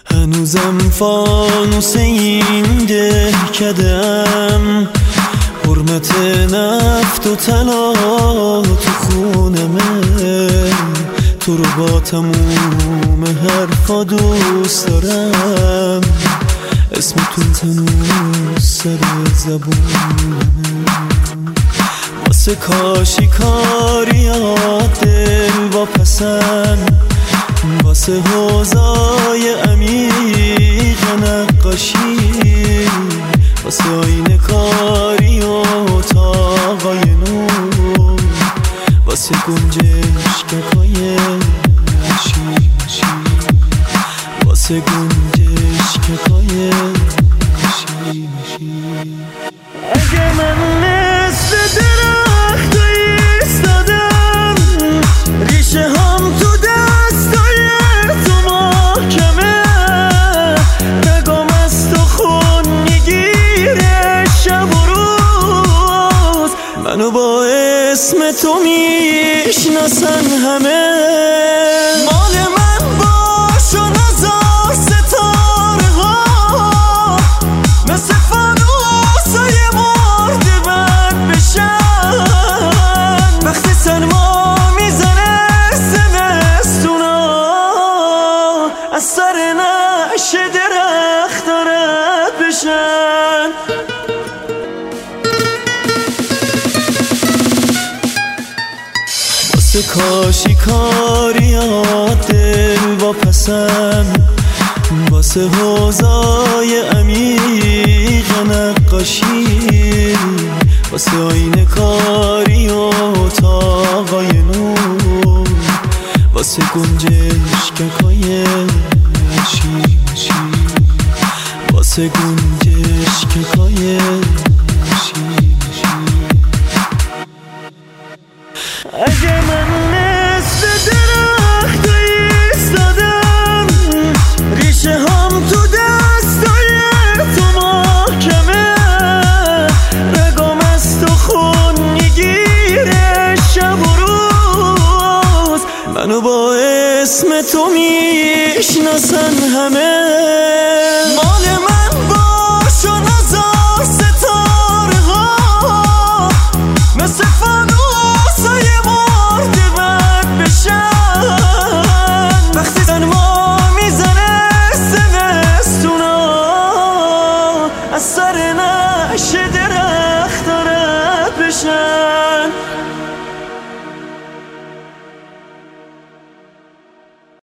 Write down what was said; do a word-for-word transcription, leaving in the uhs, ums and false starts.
هنوزم فانوس این دهکدم، حرمت نفت و طلا تو خونمه، تو رو با تموم حرفا دوست دارم، اسمتون تنوز سر زبونمه. واسه کاشی کاریات دل با پسند، واسه حوضای عمیق نقاشی، واسه آینه کاری و اتاقای نو، واسه گنجشککای مشی مشی، واسه گنجشککای مشی مشی. اگه من مثل درخت ایستادم، ریشه هم تو دستای تو محکمه، رگام از تو خون میگیره شب و روز، منو با اسم تو میشناسن همه. مال من باش و نزار ستاره ها مثل فانوسای مرده بد بشن، وقتی سرما میزنه زمستونا، از سر نعش درخت رد بشن. واسه کاشی کاریات دل با پسند، واسه حوضای عمیق نقاشی، واسه آینه کاری و اتاقای نو، واسه گنجشککای مشی مشی، واسه گنجشککای مشی مشی. اگه من مثل درخت ایستادم، ریشه هم تو دستای تو محکمه، رگام از تو خون میگیره شب و روز، منو با اسم تو میشناسن همه.